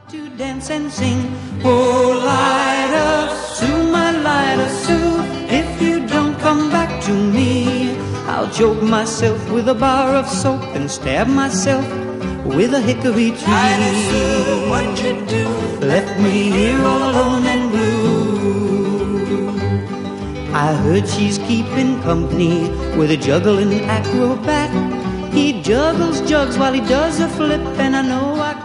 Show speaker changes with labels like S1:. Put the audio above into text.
S1: To dance and sing. Oh, Lida Sue, my Lida Sue, if you don't come back to me, I'll choke myself with a bar of soap and stab myself with a hickory tree.
S2: Lida Sue, what'd you do?
S1: Left me here all alone and blue. I heard she's keeping company with a juggling acrobat. He juggles jugs while he does a flip, and I know I